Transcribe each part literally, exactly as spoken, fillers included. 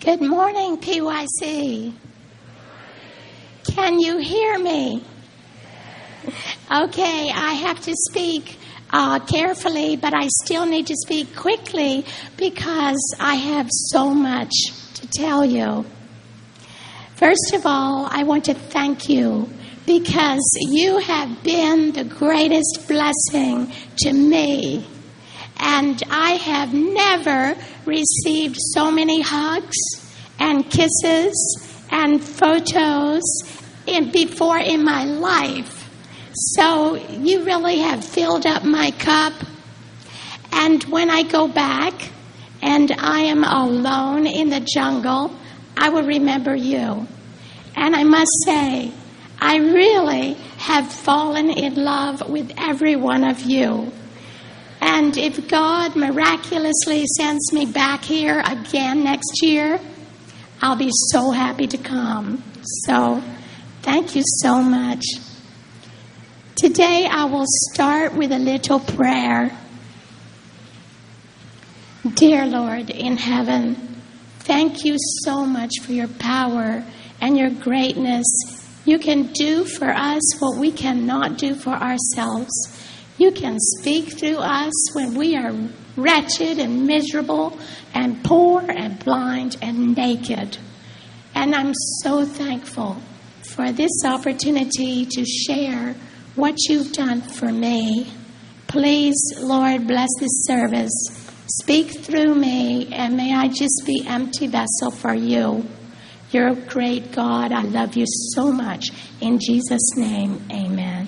Good morning, P Y C. Can you hear me? Okay, I have to speak uh, carefully, but I still need to speak quickly because I have so much to tell you. First of all, I want to thank you because you have been the greatest blessing to me. And I have never received so many hugs and kisses and photos in, before in my life. So you really have filled up my cup. And when I go back and I am alone in the jungle, I will remember you. And I must say, I really have fallen in love with every one of you. And if God miraculously sends me back here again next year, I'll be so happy to come. So, thank you so much. Today I will start with a little prayer. Dear Lord in heaven, thank you so much for your power and your greatness. You can do for us what we cannot do for ourselves. You can speak through us when we are wretched and miserable and poor and blind and naked. And I'm so thankful for this opportunity to share what you've done for me. Please, Lord, bless this service. Speak through me, and may I just be empty vessel for you. You're a great God. I love you so much. In Jesus' name, amen.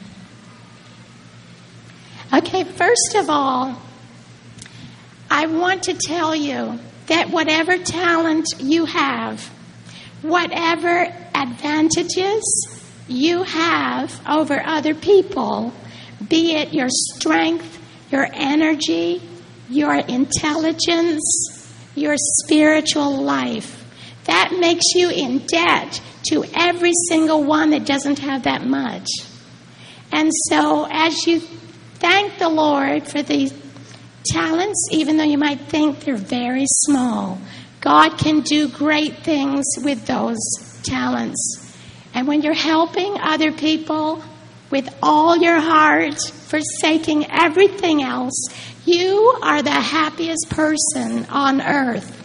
Okay, first of all, I want to tell you that whatever talent you have, whatever advantages you have over other people, be it your strength, your energy, your intelligence, your spiritual life, that makes you in debt to every single one that doesn't have that much. And so as you thank the Lord for these talents, even though you might think they're very small, God can do great things with those talents. And when you're helping other people with all your heart, forsaking everything else, you are the happiest person on earth.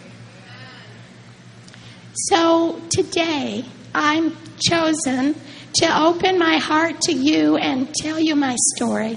So today, I'm chosen to open my heart to you and tell you my story.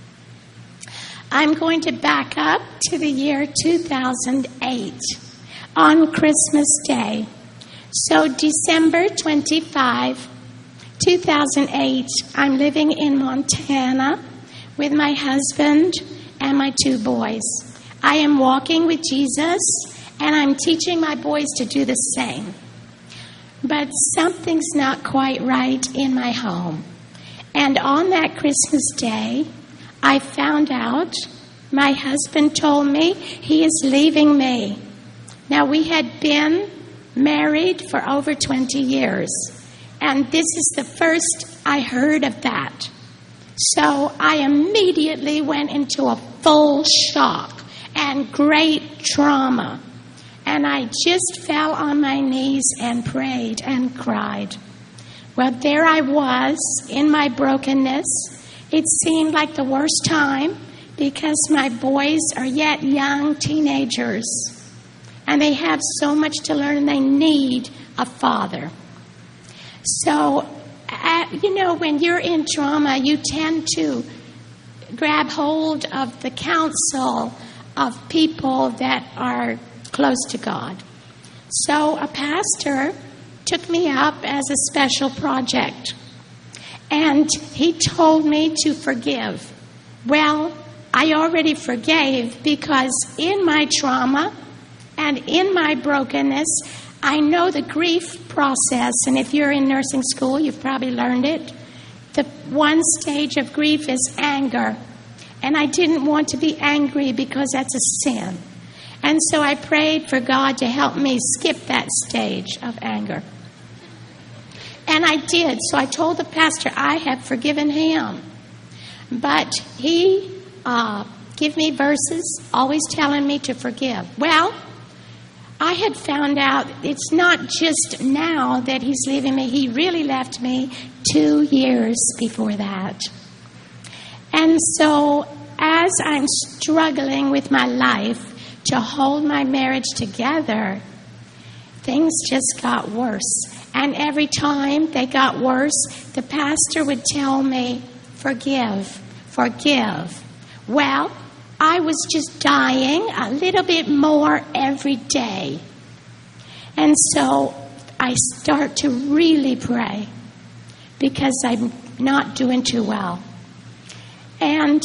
I'm going to back up to the year two thousand eight on Christmas Day. So December twenty-fifth, two thousand eight, I'm living in Montana with my husband and my two boys. I am walking with Jesus, and I'm teaching my boys to do the same. But something's not quite right in my home. And on that Christmas Day, I found out my husband told me he is leaving me. Now, we had been married for over twenty years, and this is the first I heard of that. So I immediately went into a full shock and great trauma. And I just fell on my knees and prayed and cried. Well, there I was in my brokenness. It seemed like the worst time because my boys are yet young teenagers. And they have so much to learn and they need a father. So, uh, you know, when you're in trauma, you tend to grab hold of the counsel of people that are close to God. So a pastor took me up as a special project. And he told me to forgive. Well, I already forgave because in my trauma and in my brokenness, I know the grief process. And if you're in nursing school, you've probably learned it. The one stage of grief is anger. And I didn't want to be angry because that's a sin. And so I prayed for God to help me skip that stage of anger. And I did. So I told the pastor I have forgiven him. But he uh, gave me verses always telling me to forgive. Well, I had found out it's not just now that he's leaving me. He really left me two years before that. And so as I'm struggling with my life to hold my marriage together, things just got worse. And every time they got worse, the pastor would tell me, forgive, forgive. Well, I was just dying a little bit more every day. And so I start to really pray because I'm not doing too well. And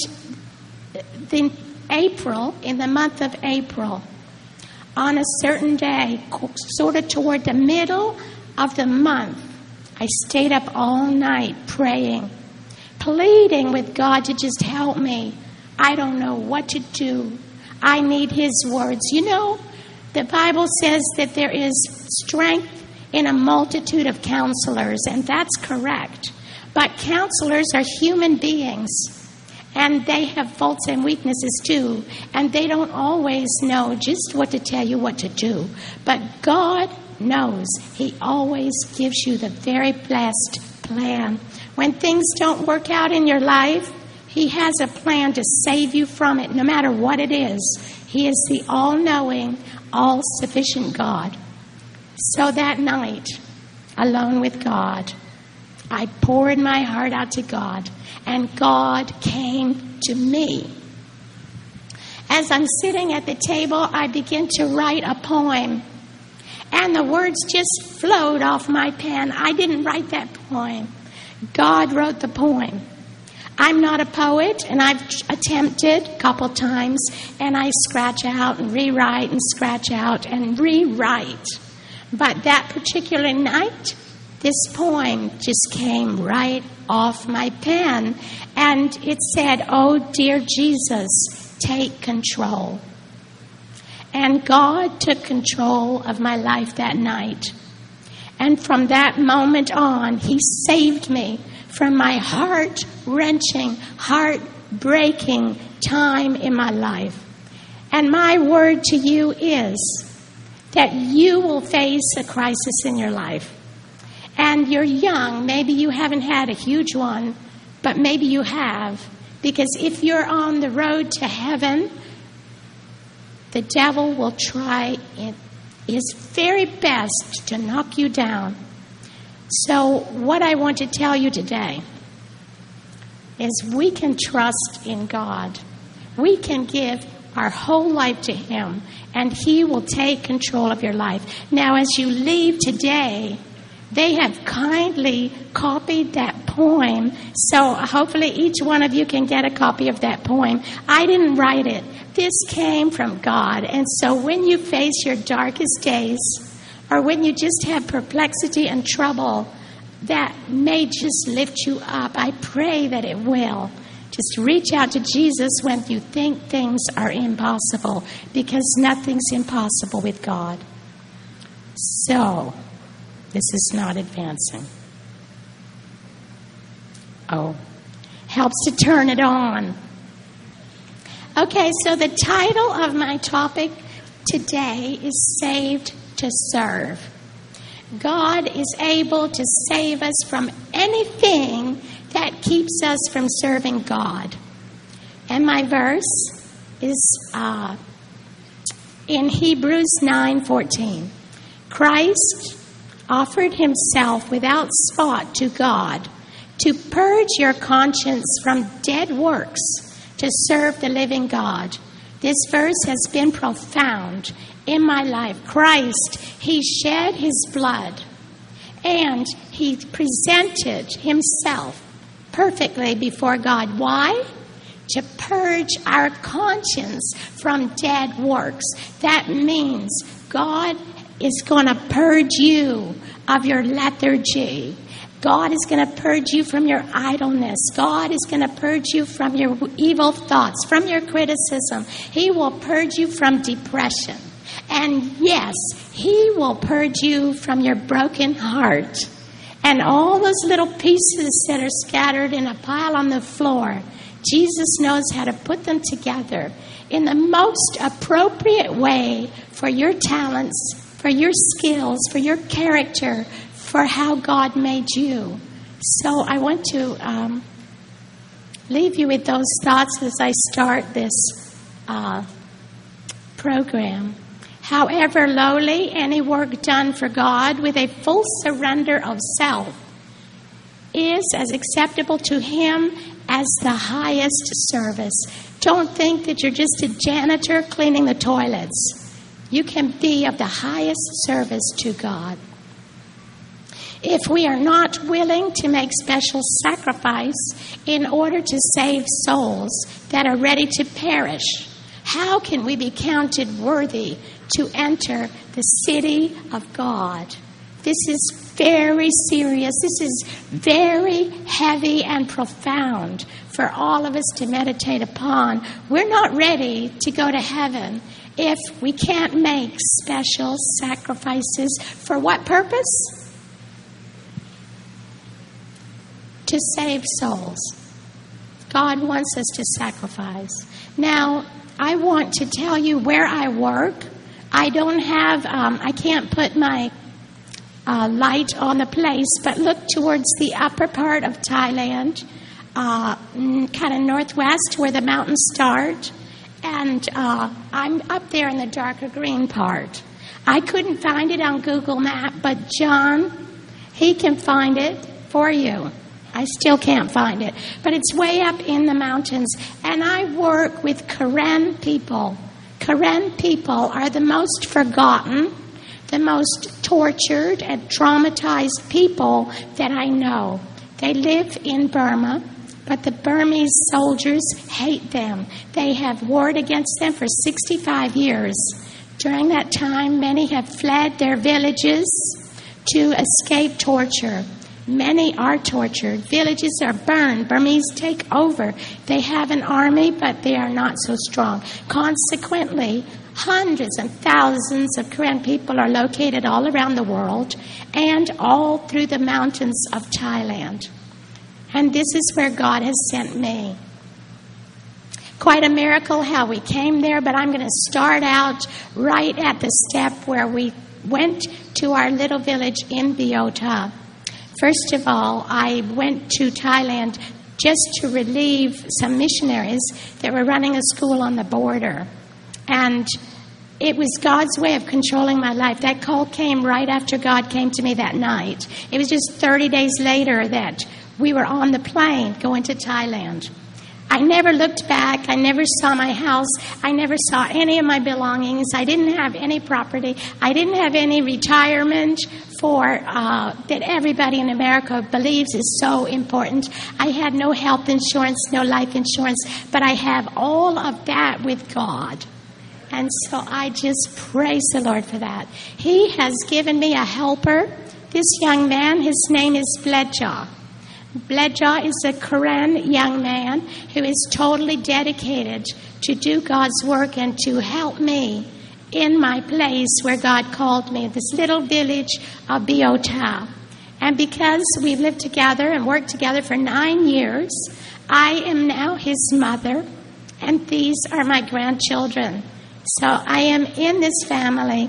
in April, in the month of April, on a certain day, sort of toward the middle of the month, I stayed up all night praying, pleading with God to just help me. I don't know what to do. I need His words. You know, the Bible says that there is strength in a multitude of counselors, and that's correct. But counselors are human beings, and they have faults and weaknesses too, and they don't always know just what to tell you what to do. But God knows. He always gives you the very best plan. When things don't work out in your life, He has a plan to save you from it, no matter what it is. He is the all-knowing, all-sufficient God. So that night, alone with God, I poured my heart out to God, and God came to me. As I'm sitting at the table, I begin to write a poem, and the words just flowed off my pen. I didn't write that poem. God wrote the poem. I'm not a poet, and I've attempted a couple times, and I scratch out and rewrite and scratch out and rewrite. But that particular night, this poem just came right off my pen, and it said, "Oh, dear Jesus, take control." And God took control of my life that night. And from that moment on, He saved me from my heart-wrenching, heart-breaking time in my life. And my word to you is that you will face a crisis in your life. And you're young. Maybe you haven't had a huge one, but maybe you have. Because if you're on the road to heaven, the devil will try his very best to knock you down. So what I want to tell you today is we can trust in God. We can give our whole life to Him, and He will take control of your life. Now, as you leave today, they have kindly copied that poem, so hopefully each one of you can get a copy of that poem. I didn't write it. This came from God, and so when you face your darkest days, or when you just have perplexity and trouble that may just lift you up, I pray that it will. Just reach out to Jesus when you think things are impossible, because nothing's impossible with God. So, this is not advancing. Oh, helps to turn it on. Okay, so the title of my topic today is Saved to Serve. God is able to save us from anything that keeps us from serving God. And my verse is uh, in Hebrews nine fourteen. Christ offered Himself without spot to God to purge your conscience from dead works to serve the living God. This verse has been profound in my life. Christ, He shed His blood, and He presented Himself perfectly before God. Why? To purge our conscience from dead works. That means God is going to purge you of your lethargy. God is going to purge you from your idleness. God is going to purge you from your evil thoughts, from your criticism. He will purge you from depression. And yes, He will purge you from your broken heart. And all those little pieces that are scattered in a pile on the floor, Jesus knows how to put them together in the most appropriate way for your talents, for your skills, for your character, for how God made you. So I want to um, leave you with those thoughts as I start this uh, program. However lowly, any work done for God with a full surrender of self is as acceptable to Him as the highest service. Don't think that you're just a janitor cleaning the toilets. You can be of the highest service to God. If we are not willing to make special sacrifice in order to save souls that are ready to perish, how can we be counted worthy to enter the city of God? This is very serious. This is very heavy and profound for all of us to meditate upon. We're not ready to go to heaven if we can't make special sacrifices. For what purpose? To save souls. God wants us to sacrifice. Now, I want to tell you where I work. I don't have, um, I can't put my uh, light on the place, but look towards the upper part of Thailand, uh, kind of northwest where the mountains start. And uh, I'm up there in the darker green part. I couldn't find it on Google Maps, but John, he can find it for you. I still can't find it. But it's way up in the mountains. And I work with Karen people. Karen people are the most forgotten, the most tortured and traumatized people that I know. They live in Burma, but the Burmese soldiers hate them. They have warred against them for sixty-five years. During that time, many have fled their villages to escape torture. Many are tortured. Villages are burned. Burmese take over. They have an army, but they are not so strong. Consequently, hundreds and thousands of Karen people are located all around the world and all through the mountains of Thailand. And this is where God has sent me. Quite a miracle how we came there, but I'm going to start out right at the step where we went to our little village in Biota. First of all, I went to Thailand just to relieve some missionaries that were running a school on the border. And it was God's way of controlling my life. That call came right after God came to me that night. It was just thirty days later that we were on the plane going to Thailand. I never looked back. I never saw my house. I never saw any of my belongings. I didn't have any property. I didn't have any retirement for uh, that everybody in America believes is so important. I had no health insurance, no life insurance, but I have all of that with God. And so I just praise the Lord for that. He has given me a helper. This young man, his name is Bledjaw. Bledjaw is a Karen young man who is totally dedicated to do God's work and to help me in my place where God called me, this little village of Biota. And because we've lived together and worked together for nine years, I am now his mother, and these are my grandchildren. So I am in this family.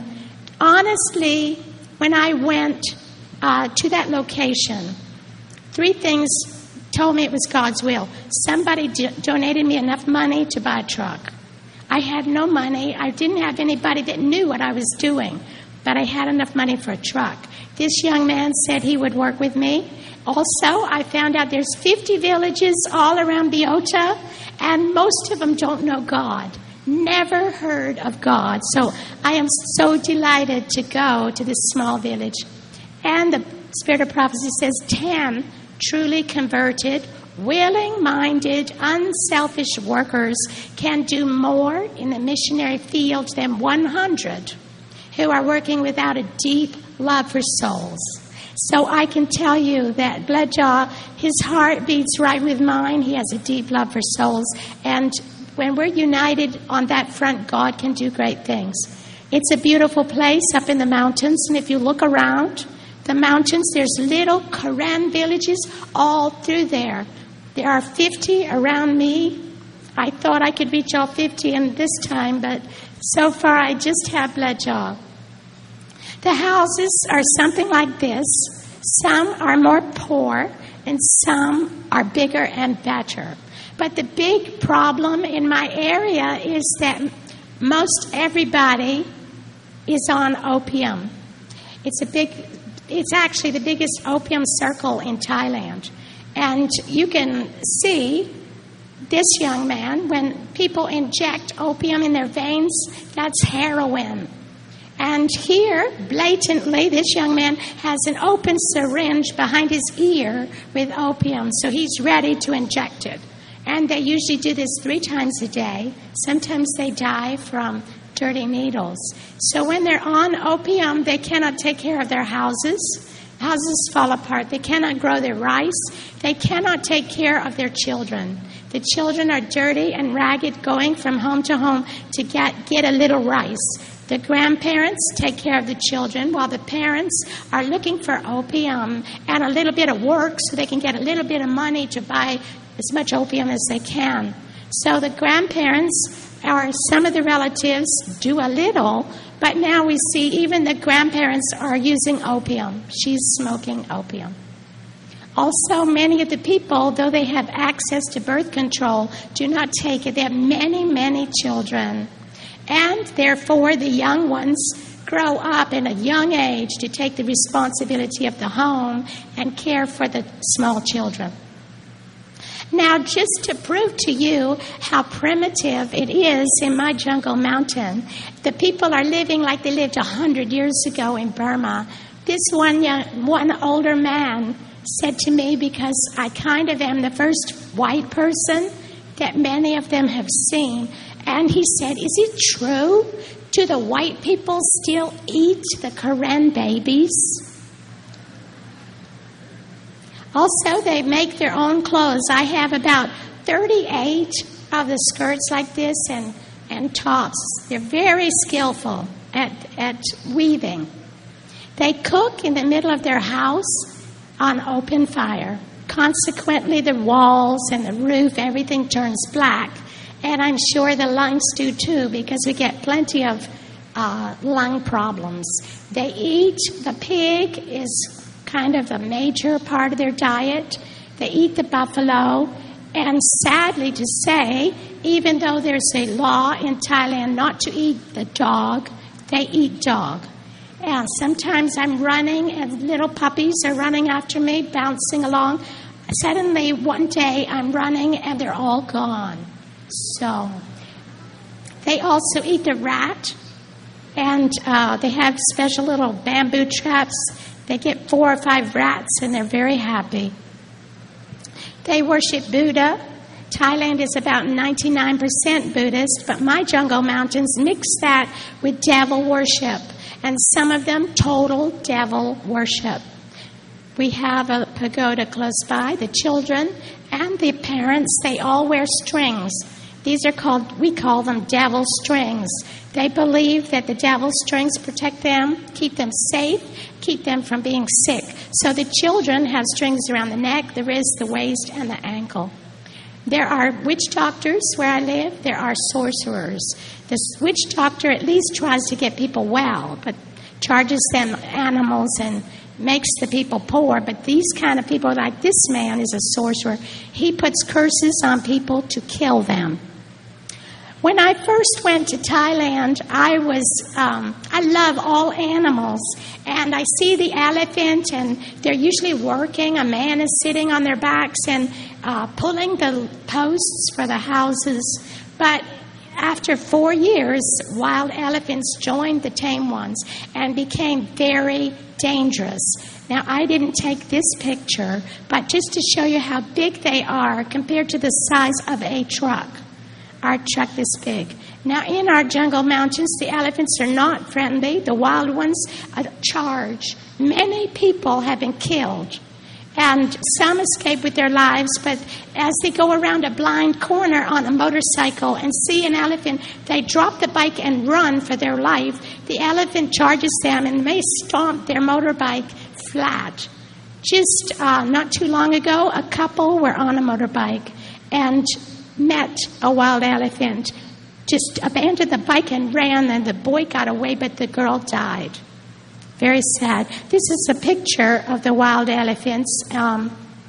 Honestly, when I went uh, to that location, three things told me it was God's will. Somebody do- donated me enough money to buy a truck. I had no money. I didn't have anybody that knew what I was doing, but I had enough money for a truck. This young man said he would work with me. Also, I found out there's fifty villages all around Biota, and most of them don't know God. Never heard of God. So I am so delighted to go to this small village. And the Spirit of Prophecy says ten truly converted, willing-minded, unselfish workers can do more in the missionary field than one hundred who are working without a deep love for souls. So I can tell you that Bledjaw, his heart beats right with mine. He has a deep love for souls. And when we're united on that front, God can do great things. It's a beautiful place up in the mountains. And if you look around the mountains, there's little Karen villages all through there. There are fifty around me. I thought I could reach all fifty in this time, but so far I just have Leadjaw. The houses are something like this. Some are more poor and some are bigger and better. But the big problem in my area is that most everybody is on opium. It's a big, it's actually the biggest opium circle in Thailand. And you can see this young man, when people inject opium in their veins, that's heroin. And here, blatantly, this young man has an open syringe behind his ear with opium, so he's ready to inject it. And they usually do this three times a day. Sometimes they die from dirty needles. So when they're on opium, they cannot take care of their houses. Houses fall apart. They cannot grow their rice. They cannot take care of their children. The children are dirty and ragged, going from home to home to get, get a little rice. The grandparents take care of the children while the parents are looking for opium and a little bit of work so they can get a little bit of money to buy as much opium as they can. So the grandparents or some of the relatives do a little, but now we see even the grandparents are using opium. She's smoking opium. Also, many of the people, though they have access to birth control, do not take it. They have many, many children. And therefore, the young ones grow up in a young age to take the responsibility of the home and care for the small children. Now, just to prove to you how primitive it is in my jungle mountain, the people are living like they lived a hundred years ago in Burma. This one young, one older man said to me, because I kind of am the first white person that many of them have seen, and he said, "Is it true? Do the white people still eat the Karen babies?" Also, they make their own clothes. I have about thirty-eight of the skirts like this and, and tops. They're very skillful at, at weaving. They cook in the middle of their house on open fire. Consequently, the walls and the roof, everything turns black. And I'm sure the lungs do too, because we get plenty of uh, lung problems. They eat, the pig is kind of a major part of their diet. They eat the buffalo. And sadly to say, even though there's a law in Thailand not to eat the dog, they eat dog. And sometimes I'm running and little puppies are running after me, bouncing along. Suddenly, one day, I'm running and they're all gone. So, they also eat the rat, and uh, they have special little bamboo traps. They get four or five rats, and they're very happy. They worship Buddha. Thailand is about ninety-nine percent Buddhist, but my jungle mountains mix that with devil worship, and some of them total devil worship. We have a pagoda close by. The children and the parents, they all wear strings. These are called, we call them devil strings. They believe that the devil strings protect them, keep them safe, keep them from being sick. So the children have strings around the neck, the wrist, the waist, and the ankle. There are witch doctors where I live. There are sorcerers. The witch doctor at least tries to get people well, but charges them animals and makes the people poor. But these kind of people, like this man is a sorcerer. He puts curses on people to kill them. When I first went to Thailand, I was, um, I love all animals. And I see the elephant, and they're usually working. A man is sitting on their backs and uh, pulling the posts for the houses. But after four years, wild elephants joined the tame ones and became very dangerous. Now, I didn't take this picture, but just to show you how big they are compared to the size of a truck. Our truck this big. Now, in our jungle mountains, the elephants are not friendly. The wild ones uh, charge. Many people have been killed, and some escape with their lives, but as they go around a blind corner on a motorcycle and see an elephant, they drop the bike and run for their life. The elephant charges them and may stomp their motorbike flat. Just uh, not too long ago, a couple were on a motorbike, and met a wild elephant, just abandoned the bike and ran, and the boy got away, but the girl died. Very sad. This is a picture of the wild elephants, um,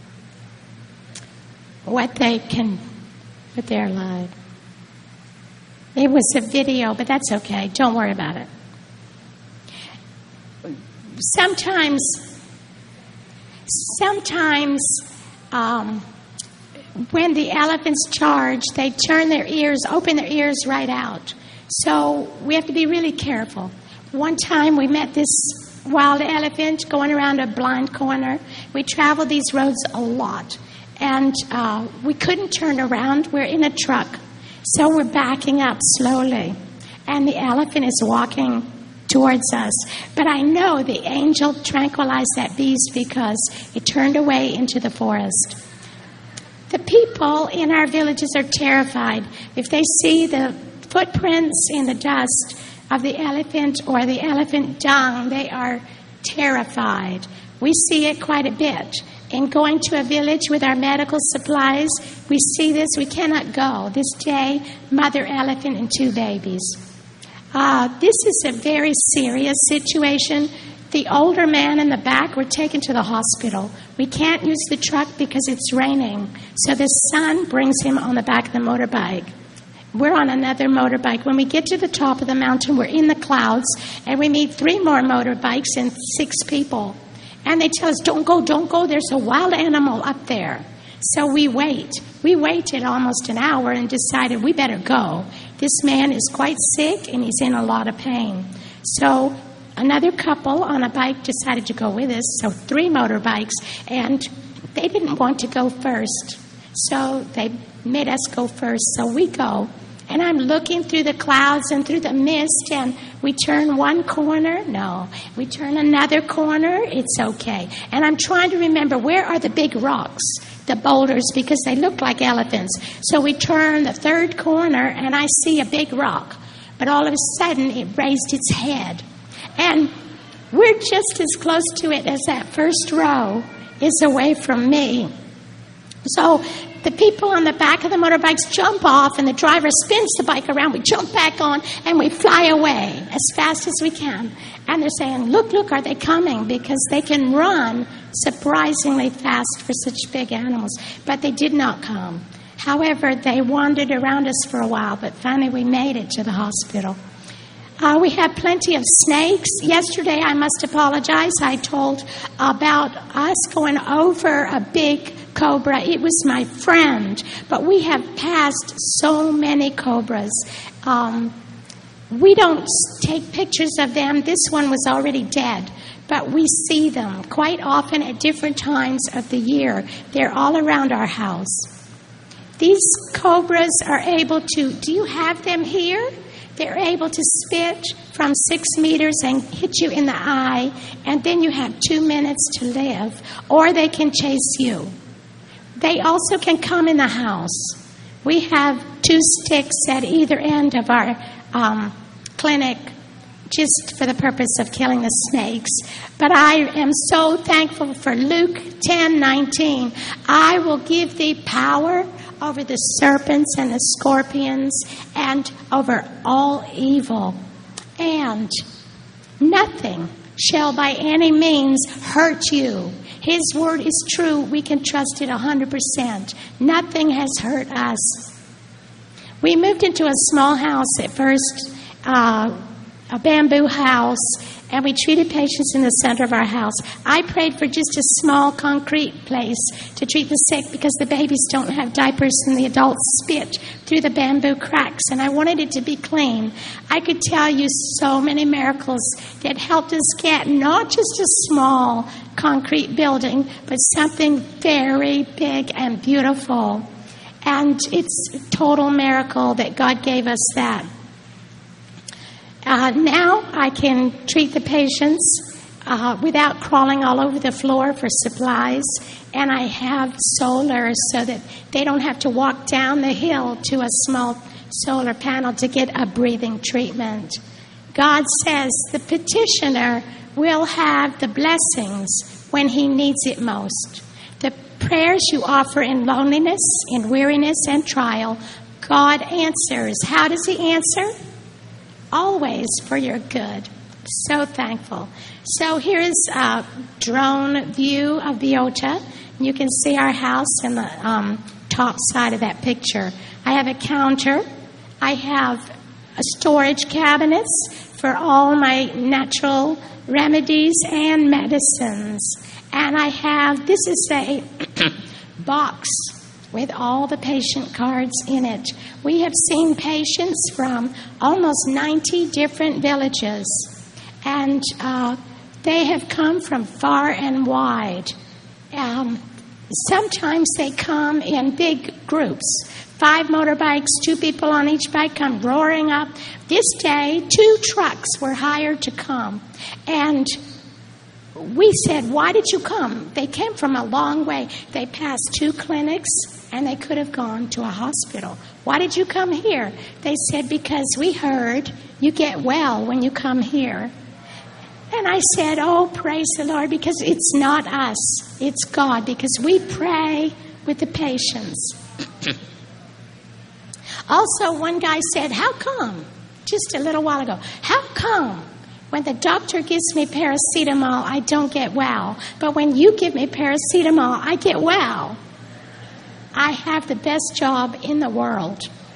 what they can, what they're like. It was a video, but that's okay. Don't worry about it. Sometimes, sometimes um, when the elephants charge, they turn their ears, open their ears right out. So we have to be really careful. One time we met this wild elephant going around a blind corner. We traveled these roads a lot, and uh, we couldn't turn around. We're in a truck, so we're backing up slowly, and the elephant is walking towards us. But I know the angel tranquilized that beast because it turned away into the forest. The people in our villages are terrified. If they see the footprints in the dust of the elephant or the elephant dung, they are terrified. We see it quite a bit. In going to a village with our medical supplies, we see this. We cannot go. This day, mother elephant and two babies. Uh, this is a very serious situation. The older man in the back were taken to the hospital. We can't use the truck because it's raining. So the son brings him on the back of the motorbike. We're on another motorbike. When we get to the top of the mountain, we're in the clouds, and we meet three more motorbikes and six people. And they tell us, don't go, don't go. There's a wild animal up there. So we wait. We waited almost an hour and decided we better go. This man is quite sick and he's in a lot of pain. So another couple on a bike decided to go with us. So three motorbikes, and they didn't want to go first. So they made us go first. So we go. And I'm looking through the clouds and through the mist, and we turn one corner. No. We turn another corner. It's okay. And I'm trying to remember, where are the big rocks, the boulders, because they look like elephants. So we turn the third corner, and I see a big rock. But all of a sudden, it raised its head. And we're just as close to it as that first row is away from me. So the people on the back of the motorbikes jump off, and the driver spins the bike around. We jump back on, and we fly away as fast as we can. And they're saying, look, look, are they coming? Because they can run surprisingly fast for such big animals. But they did not come. However, they wandered around us for a while, but finally we made it to the hospital. Uh, we have plenty of snakes. Yesterday, I must apologize, I told about us going over a big cobra. It was my friend, but we have passed so many cobras. Um, we don't take pictures of them. This one was already dead, but we see them quite often at different times of the year. They're all around our house. These cobras are able to, do you have them here? They're able to spit from six meters and hit you in the eye, and then you have two minutes to live, or they can chase you. They also can come in the house. We have two sticks at either end of our um, clinic just for the purpose of killing the snakes. But I am so thankful for Luke ten nineteen. I will give thee power over the serpents and the scorpions and over all evil. And nothing shall by any means hurt you. His word is true. We can trust it one hundred percent. Nothing has hurt us. We moved into a small house at first, uh, a bamboo house, and we treated patients in the center of our house. I prayed for just a small concrete place to treat the sick because the babies don't have diapers and the adults spit through the bamboo cracks, and I wanted it to be clean. I could tell you so many miracles that helped us get not just a small concrete building, but something very big and beautiful. And it's a total miracle that God gave us that. Uh, now I can treat the patients uh, without crawling all over the floor for supplies, and I have solar so that they don't have to walk down the hill to a small solar panel to get a breathing treatment. God says the petitioner will have the blessings when he needs it most. The prayers you offer in loneliness, in weariness, and trial, God answers. How does He answer? Always for your good. So thankful. So here is a drone view of Viota. You can see our house in the um, top side of that picture. I have a counter. I have a storage cabinets for all my natural remedies and medicines. And I have, this is a box with all the patient cards in it. We have seen patients from almost ninety different villages. And uh, they have come from far and wide. Um, sometimes they come in big groups. Five motorbikes, two people on each bike come roaring up. This day, two trucks were hired to come. And we said, why did you come? They came from a long way. They passed two clinics, and they could have gone to a hospital. Why did you come here? They said, because we heard you get well when you come here. And I said, oh, praise the Lord, because it's not us. It's God, because we pray with the patients. Also, one guy said, how come, just a little while ago, how come when the doctor gives me paracetamol, I don't get well, but when you give me paracetamol, I get well? I have the best job in the world.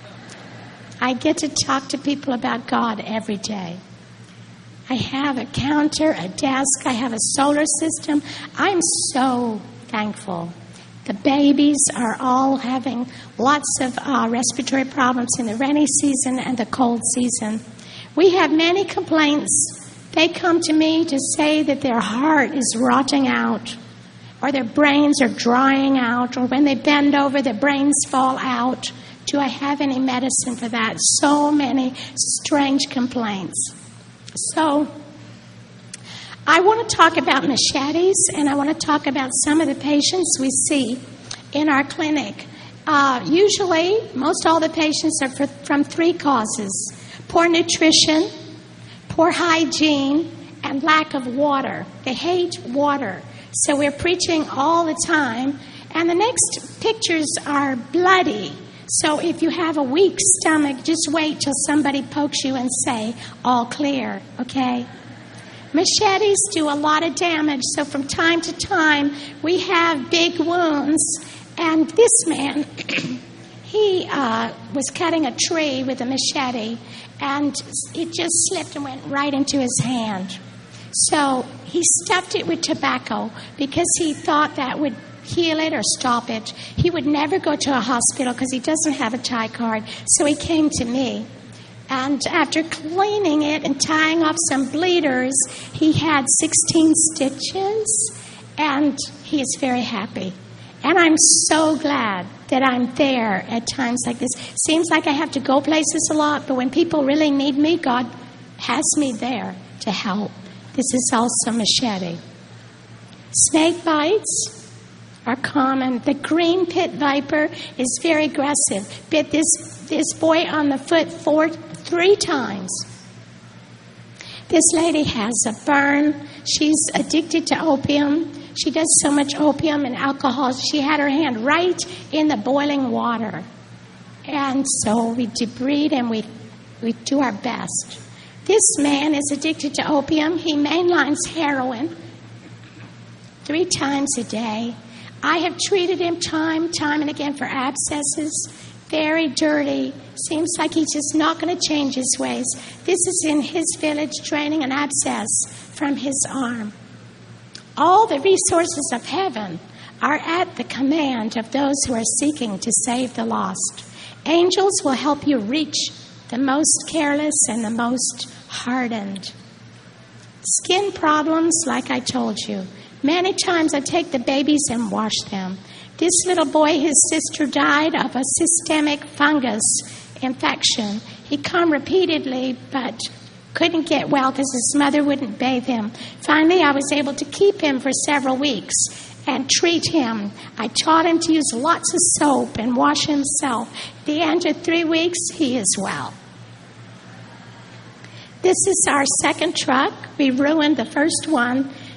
I get to talk to people about God every day. I have a counter, a desk, I have a solar system. I'm so thankful. The babies are all having lots of uh, respiratory problems in the rainy season and the cold season. We have many complaints. They come to me to say that their heart is rotting out, or their brains are drying out, or when they bend over, their brains fall out. Do I have any medicine for that? So many strange complaints. So I want to talk about machetes, and I want to talk about some of the patients we see in our clinic. Uh, usually, most all the patients are for, from three causes: poor nutrition, poor hygiene, and lack of water. They hate water. So we're preaching all the time. And the next pictures are bloody. So if you have a weak stomach, just wait till somebody pokes you and say, all clear, okay? Machetes do a lot of damage, so from time to time, we have big wounds. And this man, he uh, was cutting a tree with a machete, and it just slipped and went right into his hand. So he stuffed it with tobacco because he thought that would heal it or stop it. He would never go to a hospital because he doesn't have a tie card. So he came to me. And after cleaning it and tying off some bleeders, he had sixteen stitches, and he is very happy. And I'm so glad that I'm there at times like this. Seems like I have to go places a lot, but when people really need me, God has me there to help. This is also machete. Snake bites are common. The green pit viper is very aggressive. Bit this this boy on the foot four, three times. This lady has a burn. She's addicted to opium. She does so much opium and alcohol. She had her hand right in the boiling water. And so we debride and we, we do our best. This man is addicted to opium. He mainlines heroin three times a day. I have treated him time, time and again for abscesses. Very dirty. Seems like he's just not going to change his ways. This is in his village, draining an abscess from his arm. All the resources of heaven are at the command of those who are seeking to save the lost. Angels will help you reach the most careless and the most hardened. Skin problems, like I told you. Many times I take the babies and wash them. This little boy, his sister died of a systemic fungus infection. He come repeatedly, but couldn't get well because his mother wouldn't bathe him. Finally, I was able to keep him for several weeks and treat him. I taught him to use lots of soap and wash himself. At the end of three weeks, he is well. This is our second truck. We ruined the first one.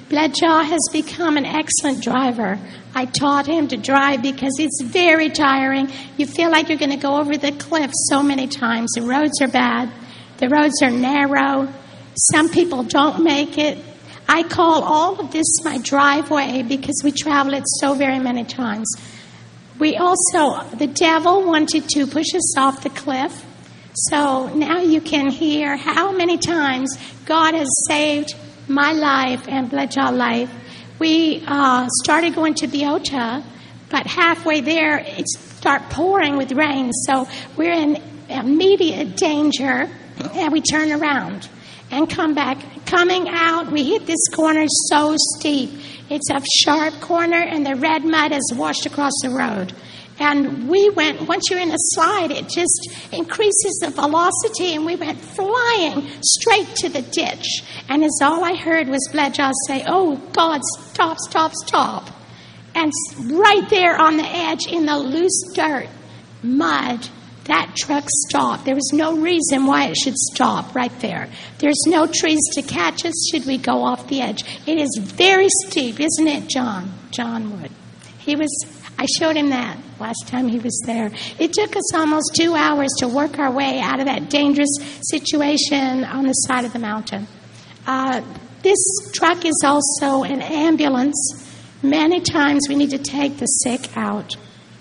Bledjaw has become an excellent driver. I taught him to drive because it's very tiring. You feel like you're going to go over the cliff so many times. The roads are bad. The roads are narrow. Some people don't make it. I call all of this my driveway because we travel it so very many times. We also, the devil wanted to push us off the cliff. So now you can hear how many times God has saved my life and Bledjaw life. We uh, started going to Biota, but halfway there it started pouring with rain. So we're in immediate danger, and we turn around and come back. Coming out, we hit this corner so steep. It's a sharp corner, and the red mud has washed across the road. And we went, once you're in a slide, it just increases the velocity, and we went flying straight to the ditch. And as all I heard was Bledjaw say, "Oh, God, stop, stop, stop." And right there on the edge in the loose dirt, mud, that truck stopped. There was no reason why it should stop right there. There's no trees to catch us should we go off the edge. It is very steep, isn't it, John? John Wood. He was... I showed him that last time he was there. It took us almost two hours to work our way out of that dangerous situation on the side of the mountain. Uh, this truck is also an ambulance. Many times we need to take the sick out.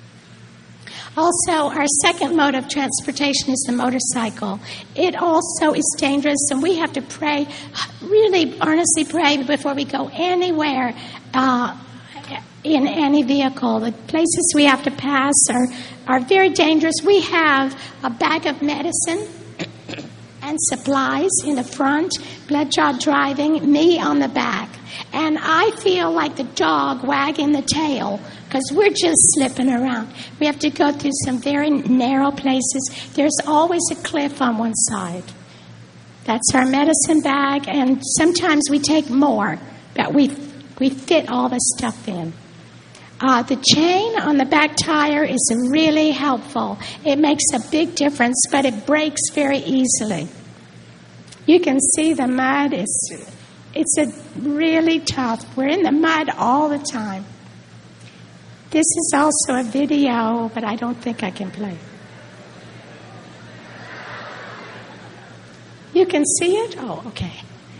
Also, our second mode of transportation is the motorcycle. It also is dangerous, and we have to pray, really earnestly pray before we go anywhere uh in any vehicle. The places we have to pass are, are very dangerous. We have a bag of medicine and supplies in the front, Bledjaw driving, me on the back. And I feel like the dog wagging the tail because we're just slipping around. We have to go through some very narrow places. There's always a cliff on one side. That's our medicine bag, and sometimes we take more, but we we fit all the stuff in. Uh, the chain on the back tire is really helpful. It makes a big difference, but it breaks very easily. You can see the mud. It's, it's a really tough. We're in the mud all the time. This is also a video, but I don't think I can play. You can see it? Oh, okay.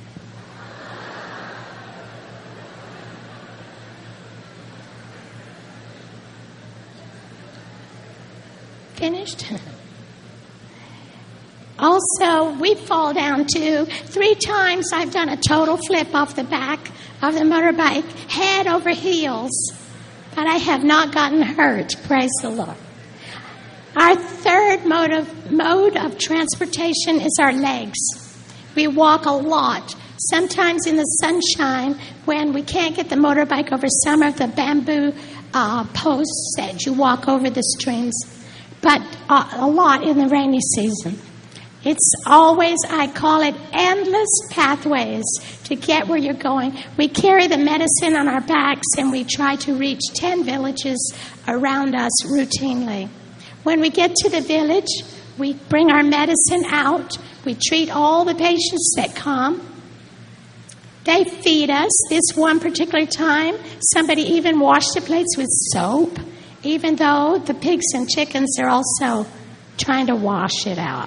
Finished? Also, we fall down too. Three times I've done a total flip off the back of the motorbike, head over heels. But I have not gotten hurt, praise the Lord. Our third mode of, mode of transportation is our legs. We walk a lot. Sometimes in the sunshine, when we can't get the motorbike over some of the bamboo uh, posts that you walk over the streams. But uh, a lot in the rainy season. It's always, I call it, endless pathways to get where you're going. We carry the medicine on our backs, and we try to reach ten villages around us routinely. When we get to the village, we bring our medicine out. We treat all the patients that come. They feed us. This one particular time, somebody even washed the plates with soap, even though the pigs and chickens are also trying to wash it out.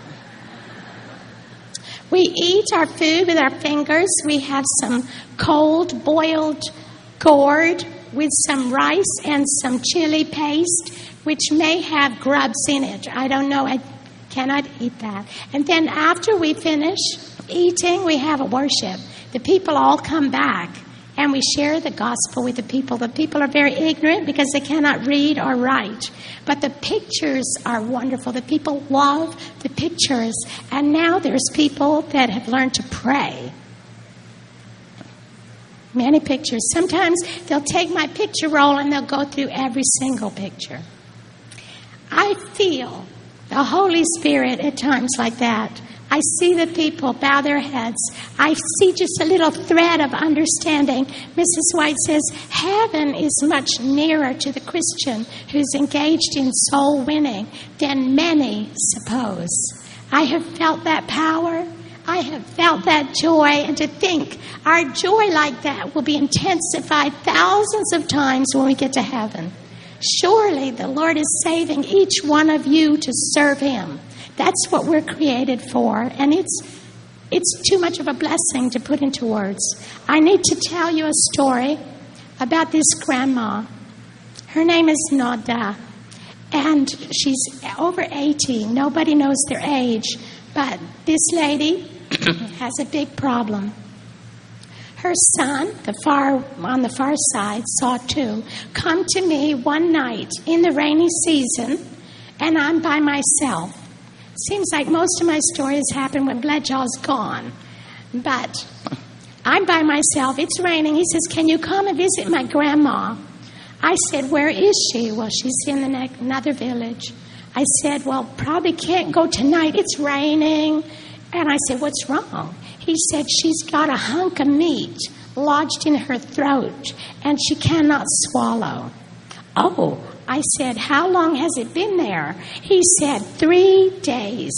We eat our food with our fingers. We have some cold boiled gourd with some rice and some chili paste, which may have grubs in it. I don't know. I cannot eat that. And then after we finish eating, we have a worship. The people all come back, and we share the gospel with the people. The people are very ignorant because they cannot read or write. But the pictures are wonderful. The people love the pictures. And now there's people that have learned to pray. Many pictures. Sometimes they'll take my picture roll and they'll go through every single picture. I feel the Holy Spirit at times like that. I see the people bow their heads. I see just a little thread of understanding. Missus White says, heaven is much nearer to the Christian who's engaged in soul winning than many suppose. I have felt that power. I have felt that joy, and to think our joy like that will be intensified thousands of times when we get to heaven. Surely the Lord is saving each one of you to serve Him. That's what we're created for, and it's it's too much of a blessing to put into words. I need to tell you a story about this grandma. Her name is Noda, and she's over eighty. Nobody knows their age, but this lady has a big problem. Her son, the far on the far side, saw two, come to me one night in the rainy season, and I'm by myself. Seems like most of my stories happen when Bledjaw's gone, but I'm by myself. It's raining. He says, "Can you come and visit my grandma?" I said, "Where is she?" "Well, she's in the ne- another village." I said, "Well, probably can't go tonight. It's raining." And I said, "What's wrong?" He said, "She's got a hunk of meat lodged in her throat, and she cannot swallow." "Oh," I said, "how long has it been there?" He said, three days.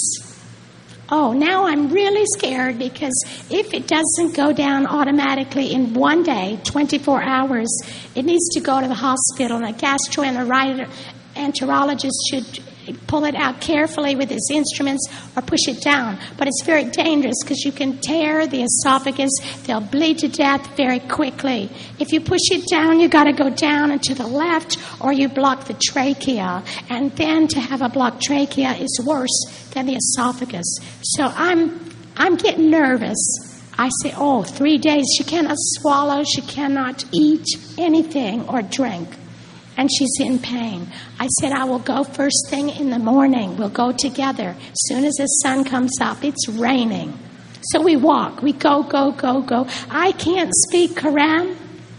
Oh, now I'm really scared, because if it doesn't go down automatically in one day, twenty-four hours, it needs to go to the hospital, and a gastroenterologist should pull it out carefully with his instruments or push it down. But it's very dangerous because you can tear the esophagus. They'll bleed to death very quickly. If you push it down, you got to go down and to the left, or you block the trachea. And then to have a blocked trachea is worse than the esophagus. So I'm I'm getting nervous. I say, "Oh, three days. She cannot swallow. She cannot eat anything or drink. And she's in pain." I said, "I will go first thing in the morning. We'll go together. As soon as the sun comes up." It's raining. So we walk. We go, go, go, go. I can't speak Quran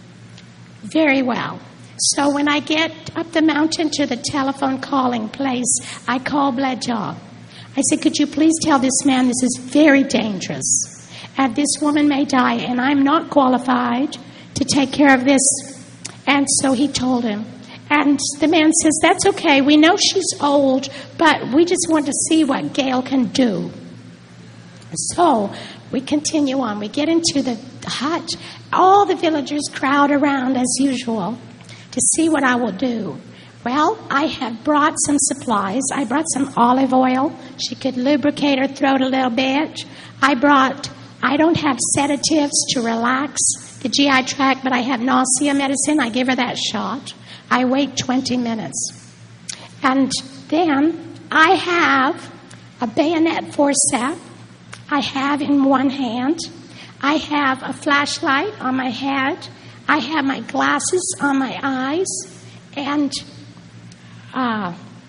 very well. So when I get up the mountain to the telephone calling place, I call Bledjaw. I said, "Could you please tell this man this is very dangerous, and this woman may die, and I'm not qualified to take care of this." And so he told him. And the man says, "That's okay. We know she's old, but we just want to see what Gail can do." So we continue on. We get into the hut. All the villagers crowd around as usual to see what I will do. Well, I have brought some supplies. I brought some olive oil. She could lubricate her throat a little bit. I brought, I don't have sedatives to relax the G I tract, but I have nausea medicine. I give her that shot. I wait twenty minutes. And then I have a bayonet forceps. I have in one hand. I have a flashlight on my head. I have my glasses on my eyes. And uh,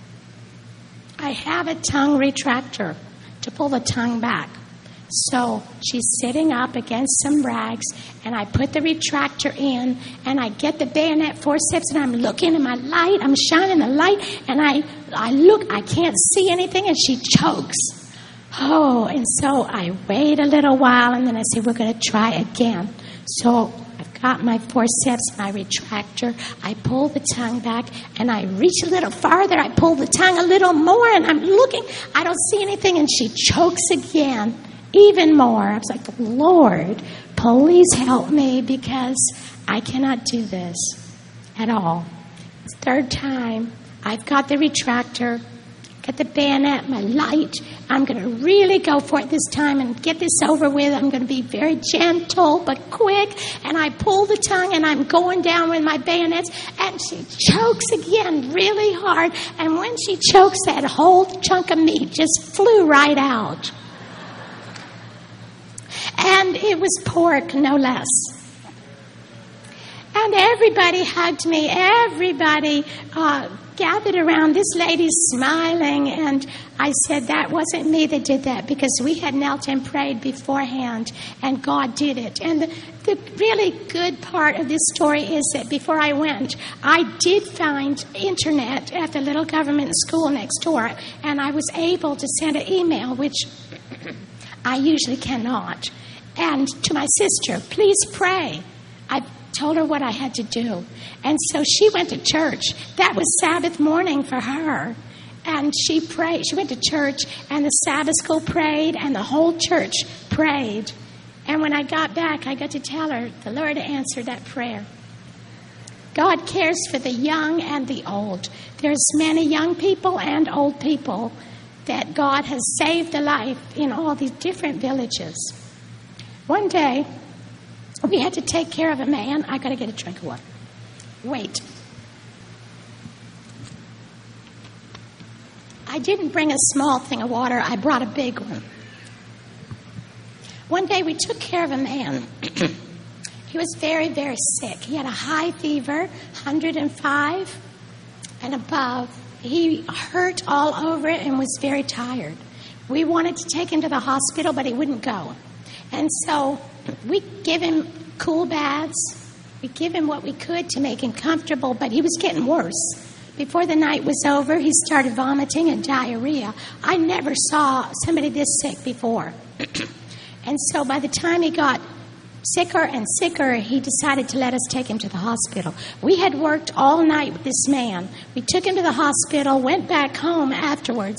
I have a tongue retractor to pull the tongue back. So she's sitting up against some rags, and I put the retractor in, and I get the bayonet forceps, and I'm looking at my light. I'm shining the light, and I, I look. I can't see anything, and she chokes. Oh, and so I wait a little while, and then I say, "We're going to try again." So I've got my forceps, my retractor. I pull the tongue back, and I reach a little farther. I pull the tongue a little more, and I'm looking. I don't see anything, and she chokes again. Even more. I was like, "Lord, please help me, because I cannot do this at all." Third time, I've got the retractor, got the bayonet, my light. I'm going to really go for it this time and get this over with. I'm going to be very gentle but quick. And I pull the tongue, and I'm going down with my bayonets, and she chokes again really hard. And when she chokes, that whole chunk of meat just flew right out. And it was pork, no less. And everybody hugged me. Everybody uh, gathered around. This lady's smiling. And I said, that wasn't me that did that, because we had knelt and prayed beforehand, and God did it. And the, the really good part of this story is that before I went, I did find internet at the little government school next door, and I was able to send an email, which I usually cannot. And to my sister, "Please pray." I told her what I had to do. And so she went to church. That was Sabbath morning for her. And she prayed. She went to church, and the Sabbath school prayed, and the whole church prayed. And when I got back, I got to tell her the Lord answered that prayer. God cares for the young and the old. There's many young people and old people that God has saved the life in all these different villages. One day, we had to take care of a man. I got to get a drink of water. Wait. I didn't bring a small thing of water. I brought a big one. One day we took care of a man. He was very, very sick. He had a high fever, one hundred five and above. He hurt all over it and was very tired. We wanted to take him to the hospital, but he wouldn't go. And so we give him cool baths. We give him what we could to make him comfortable, but he was getting worse. Before the night was over, he started vomiting and diarrhea. I never saw somebody this sick before. And so by the time he got sicker and sicker, he decided to let us take him to the hospital. We had worked all night with this man. We took him to the hospital, went back home afterwards.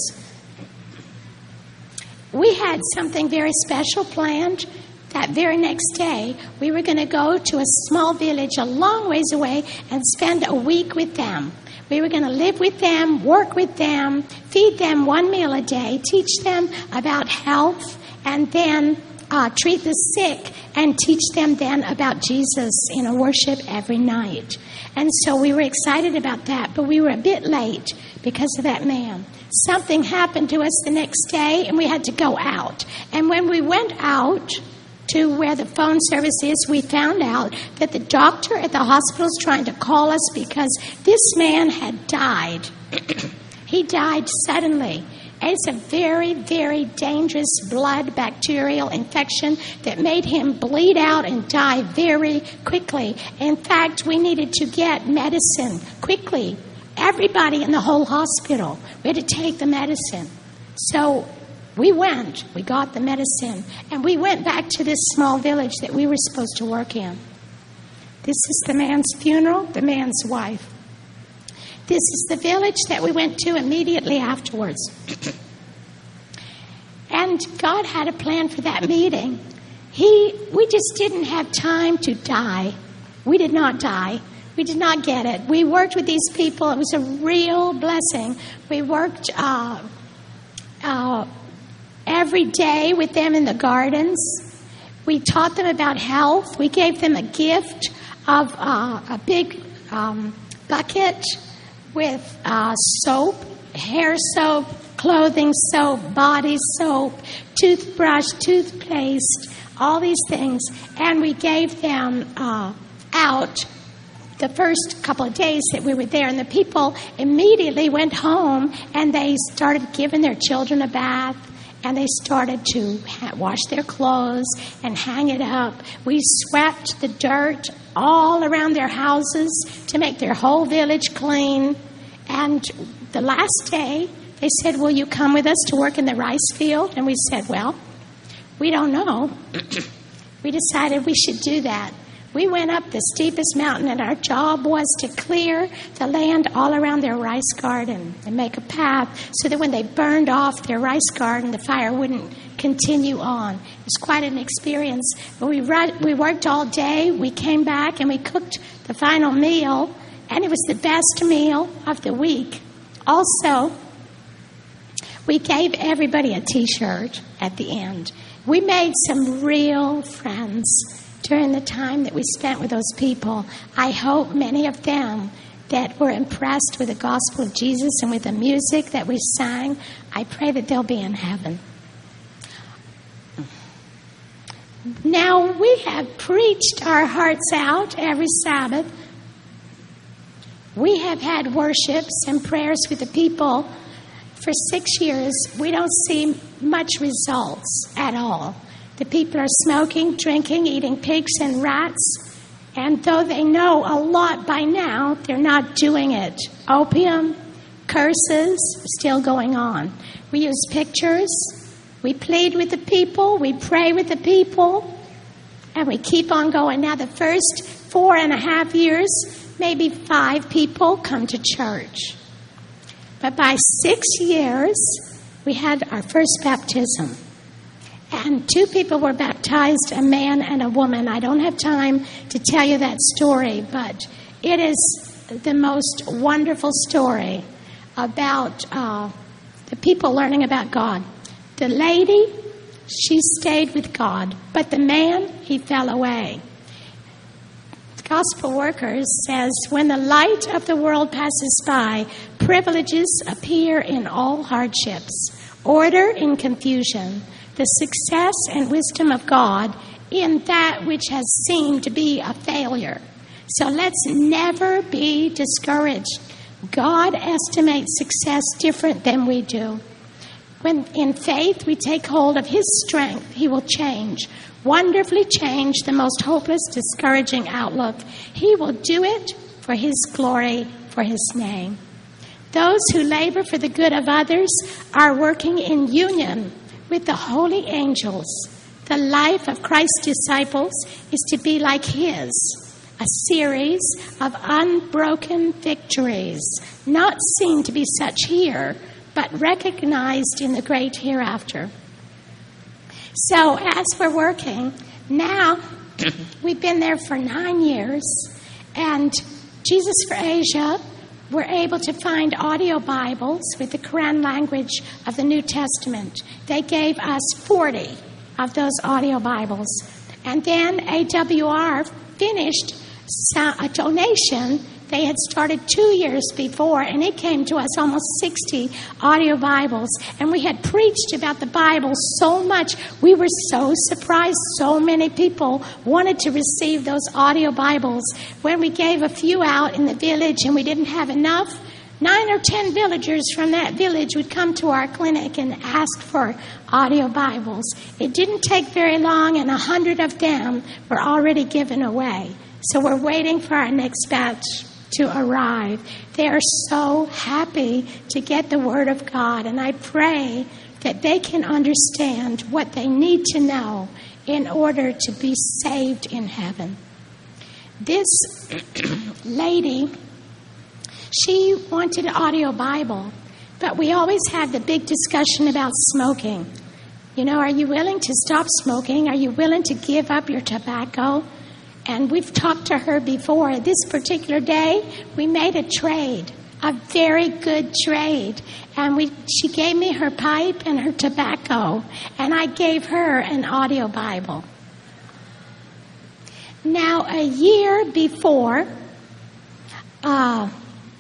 We had something very special planned. That very next day, we were going to go to a small village a long ways away and spend a week with them. We were going to live with them, work with them, feed them one meal a day, teach them about health, and then uh, treat the sick and teach them then about Jesus in a worship every night. And so we were excited about that, but we were a bit late because of that man. Something happened to us the next day, and we had to go out. And when we went out to where the phone service is, we found out that the doctor at the hospital is trying to call us because this man had died. He died suddenly. And it's a very, very dangerous blood bacterial infection that made him bleed out and die very quickly. In fact, we needed to get medicine quickly. Everybody in the whole hospital, we had to take the medicine. So we went, we got the medicine, and we went back to this small village that we were supposed to work in. This is the man's funeral, the man's wife. This is the village that we went to immediately afterwards. And God had a plan for that meeting. He, we just didn't have time to die. We did not die. We did not get it. We worked with these people. It was a real blessing. We worked uh, uh, every day with them in the gardens. We taught them about health. We gave them a gift of uh, a big um, bucket with uh, soap, hair soap, clothing soap, body soap, toothbrush, toothpaste, all these things. And we gave them uh, out the first couple of days that we were there. And the people immediately went home and they started giving their children a bath. And they started to ha- wash their clothes and hang it up. We swept the dirt all around their houses to make their whole village clean. And the last day, they said, will you come with us to work in the rice field? And we said, well, we don't know. We decided we should do that. We went up the steepest mountain, and our job was to clear the land all around their rice garden and make a path so that when they burned off their rice garden, the fire wouldn't continue on. It was quite an experience. But we, we worked all day. We came back, and we cooked the final meal, and it was the best meal of the week. Also, we gave everybody a T-shirt at the end. We made some real friends during the time that we spent with those people. I hope many of them that were impressed with the gospel of Jesus and with the music that we sang, I pray that they'll be in heaven. Now, we have preached our hearts out every Sabbath. We have had worships and prayers with the people for six years. We don't see much results at all. The people are smoking, drinking, eating pigs and rats. And though they know a lot by now, they're not doing it. Opium, curses, still going on. We use pictures. We plead with the people. We pray with the people. And we keep on going. Now, the first four and a half years, maybe five people come to church. But by six years, we had our first baptism. And two people were baptized, a man and a woman. I don't have time to tell you that story, but it is the most wonderful story about uh, the people learning about God. The lady, she stayed with God, but the man, he fell away. Gospel Workers says, when the light of the world passes by, privileges appear in all hardships, order in confusion, the success and wisdom of God in that which has seemed to be a failure. So let's never be discouraged. God estimates success different than we do. When in faith we take hold of His strength, He will change, wonderfully change the most hopeless, discouraging outlook. He will do it for His glory, for His name. Those who labor for the good of others are working in union with the holy angels. The life of Christ's disciples is to be like His, a series of unbroken victories, not seen to be such here, but recognized in the great hereafter. So as we're working, now we've been there for nine years, and Jesus for Asia, we're able to find audio Bibles with the Quran language of the New Testament. They gave us forty of those audio Bibles. And then A W R finished a donation. They had started two years before, and it came to us almost sixty audio Bibles. And we had preached about the Bible so much. We were so surprised so many people wanted to receive those audio Bibles. When we gave a few out in the village and we didn't have enough, nine or ten villagers from that village would come to our clinic and ask for audio Bibles. It didn't take very long, and a hundred of them were already given away. So we're waiting for our next batch to arrive. They are so happy to get the Word of God, and I pray that they can understand what they need to know in order to be saved in heaven. This lady, she wanted an audio Bible, but we always have the big discussion about smoking. You know, are you willing to stop smoking? Are you willing to give up your tobacco? And we've talked to her before. This particular day, we made a trade, a very good trade. And we, she gave me her pipe and her tobacco, and I gave her an audio Bible. Now, a year before, uh,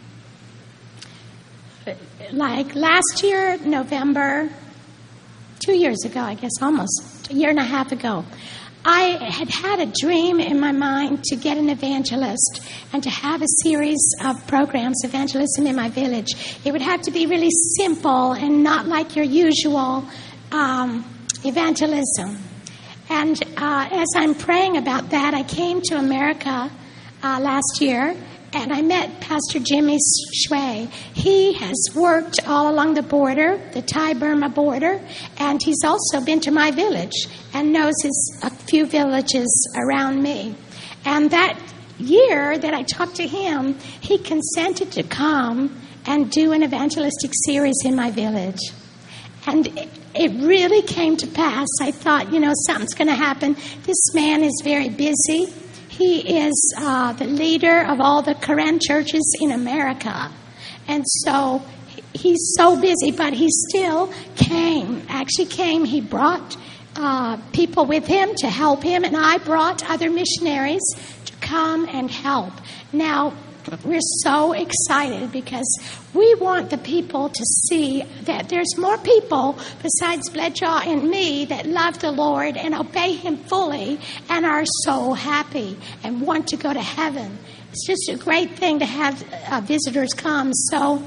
like last year, November, two years ago, I guess, almost a year and a half ago, I had had a dream in my mind to get an evangelist and to have a series of programs, evangelism in my village. It would have to be really simple and not like your usual um, evangelism. And uh, as I'm praying about that, I came to America uh, last year, and I met Pastor Jimmy Shui. He has worked all along the border, the Thai-Burma border, and he's also been to my village and knows his, a few villages around me. And that year that I talked to him, he consented to come and do an evangelistic series in my village. And it, it really came to pass. I thought, you know, something's going to happen. This man is very busy. He is uh, the leader of all the Korean churches in America. And so he's so busy, but he still came, actually came. He brought uh, people with him to help him, and I brought other missionaries to come and help. Now, we're so excited because we want the people to see that there's more people besides Bledjaw and me that love the Lord and obey Him fully and are so happy and want to go to heaven. It's just a great thing to have uh, visitors come. So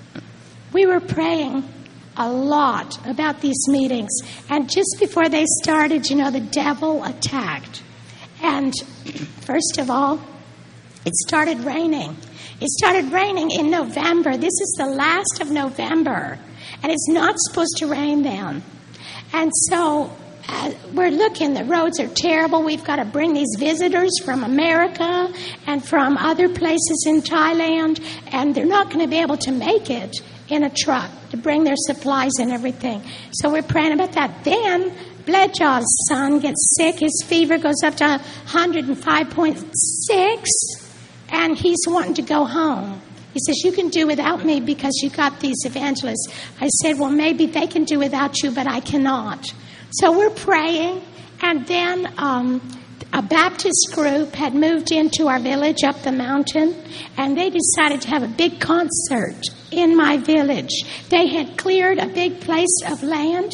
we were praying a lot about these meetings. And just before they started, you know, the devil attacked. And first of all, it started raining. It started raining in November. This is the last of November. And it's not supposed to rain then. And so uh, we're looking. The roads are terrible. We've got to bring these visitors from America and from other places in Thailand. And they're not going to be able to make it in a truck to bring their supplies and everything. So we're praying about that. Then Bledjaw's son gets sick. His fever goes up to one hundred five point six, and he's wanting to go home. He says, you can do without me because you got these evangelists. I said, well, maybe they can do without you, but I cannot. So we're praying, and then um, a Baptist group had moved into our village up the mountain, and they decided to have a big concert in my village. They had cleared a big place of land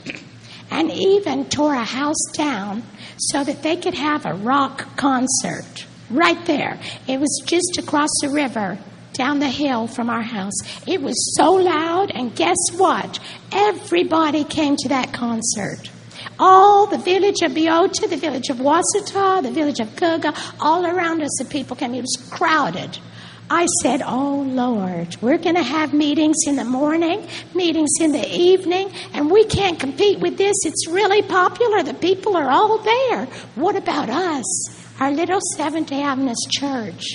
and even tore a house down so that they could have a rock concert right there. It was just across the river, down the hill from our house. It was so loud, and guess what? Everybody came to that concert. All the village of Biota, the village of Wasata, the village of Kuga, all around us the people came. It was crowded. I said, oh, Lord, we're going to have meetings in the morning, meetings in the evening, and we can't compete with this. It's really popular. The people are all there. What about us, our little Seventh-day Adventist church?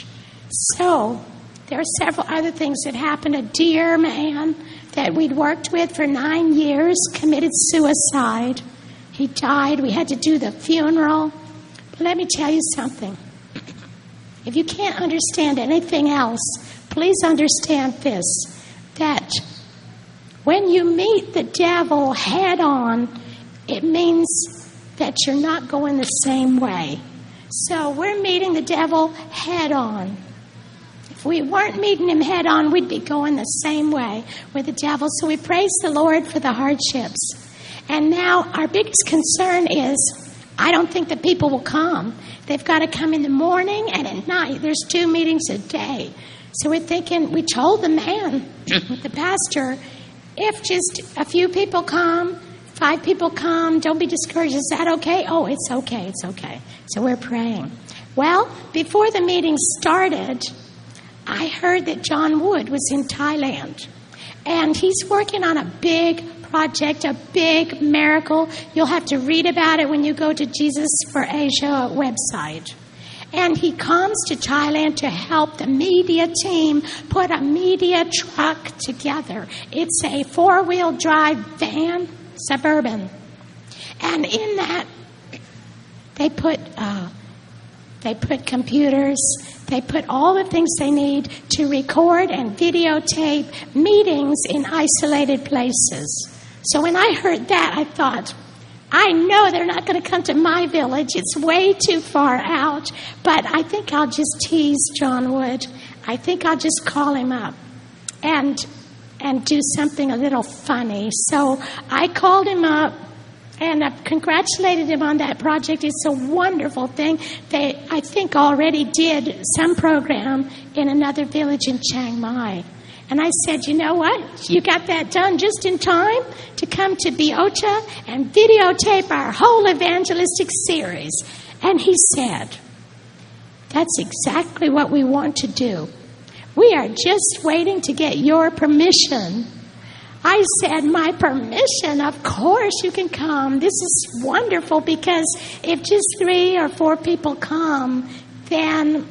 So there are several other things that happened. A dear man that we'd worked with for nine years committed suicide. He died. We had to do the funeral. But let me tell you something. If you can't understand anything else, please understand this, that when you meet the devil head on, it means that you're not going the same way. So we're meeting the devil head on. If we weren't meeting him head on, we'd be going the same way with the devil. So we praise the Lord for the hardships. And now our biggest concern is, I don't think that people will come. They've got to come in the morning and at night. There's two meetings a day. So we're thinking, we told the man, the pastor, if just a few people come, five people come, don't be discouraged. Is that okay? Oh, it's okay, it's okay. So we're praying. Well, before the meeting started, I heard that John Wood was in Thailand. And he's working on a big project, a big miracle. You'll have to read about it when you go to Jesus for Asia website. And he comes to Thailand to help the media team put a media truck together. It's a four-wheel drive van, Suburban. And in that, they put uh, they put computers. They put all the things they need to record and videotape meetings in isolated places. So when I heard that, I thought, I know they're not going to come to my village. It's way too far out. But I think I'll just tease John Wood. I think I'll just call him up and and do something a little funny. So I called him up and I congratulated him on that project. It's a wonderful thing. They, I think, already did some program in another village in Chiang Mai. And I said, you know what? You got that done just in time to come to Biota and videotape our whole evangelistic series. And he said, that's exactly what we want to do. We are just waiting to get your permission. I said, my permission? Of course you can come. This is wonderful because if just three or four people come, then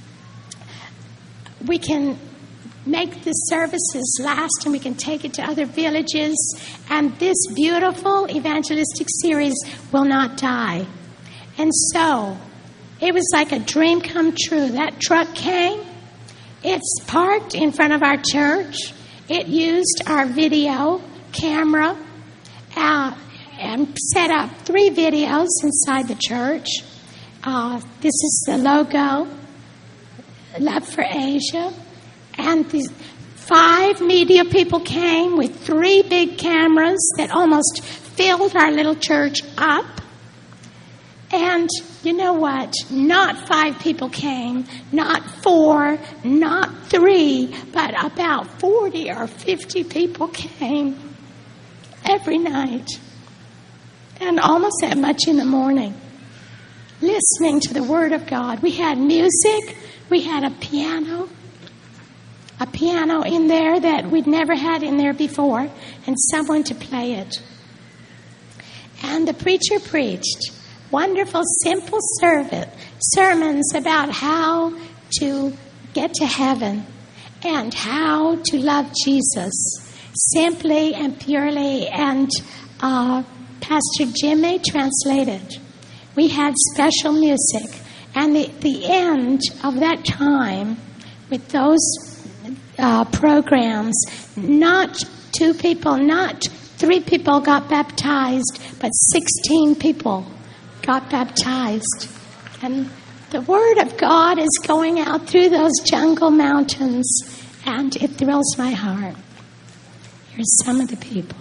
we can make the services last and we can take it to other villages. And this beautiful evangelistic series will not die. And so it was like a dream come true. That truck came. It's parked in front of our church. It used our video camera uh, and set up three videos inside the church. Uh, this is the logo, Love for Asia. And the five media people came with three big cameras that almost filled our little church up. And you know what? Not five people came, not four, not three, but about forty or fifty people came every night. And almost that much in the morning, listening to the Word of God. We had music, we had a piano, a piano in there that we'd never had in there before, and someone to play it. And the preacher preached wonderful, simple servant, sermons about how to get to heaven and how to love Jesus simply and purely. And uh, Pastor Jimmy translated. We had special music. And the, the end of that time with those uh, programs, not two people, not three people got baptized, but sixteen people got baptized. And the Word of God is going out through those jungle mountains, and it thrills my heart. Here's some of the people.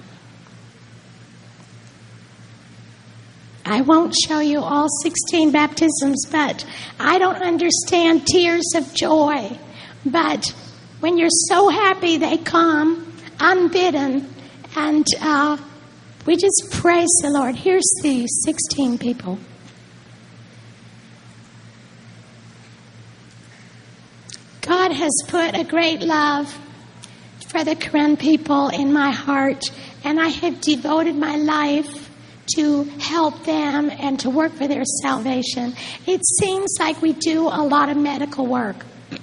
I won't show you all sixteen baptisms, but I don't understand tears of joy. But when you're so happy, they come unbidden, and uh, we just praise the Lord. Here's the sixteen people. God has put a great love for the Karen people in my heart, and I have devoted my life to help them and to work for their salvation. It seems like we do a lot of medical work.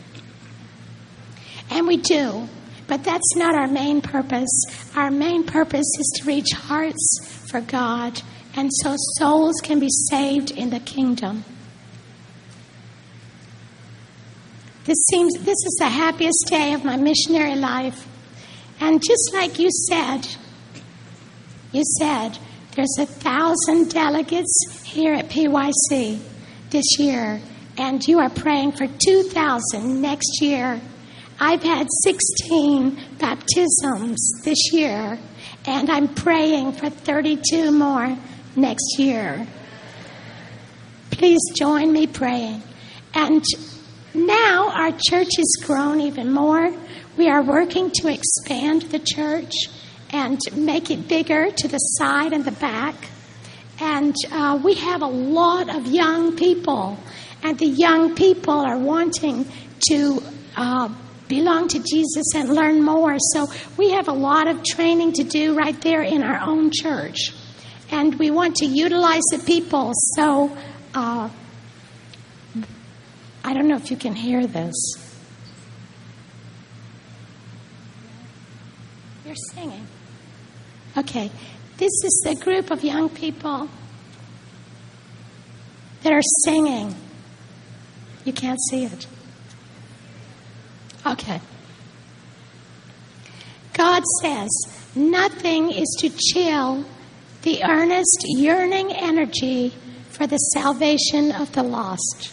And we do. But that's not our main purpose. Our main purpose is to reach hearts for God, and so souls can be saved in the kingdom. This seems this is the happiest day of my missionary life. And just like you said, you said, there's a thousand delegates here at P Y C this year, and you are praying for two thousand next year. I've had sixteen baptisms this year, and I'm praying for thirty-two more next year. Please join me praying. And now our church has grown even more. We are working to expand the church and make it bigger to the side and the back. And uh, we have a lot of young people, and the young people are wanting to uh, belong to Jesus and learn more. So we have a lot of training to do right there in our own church. And we want to utilize the people. So uh, I don't know if you can hear this. You're singing. Okay, this is the group of young people that are singing. You can't see it. Okay. God says, nothing is to chill the earnest, yearning energy for the salvation of the lost.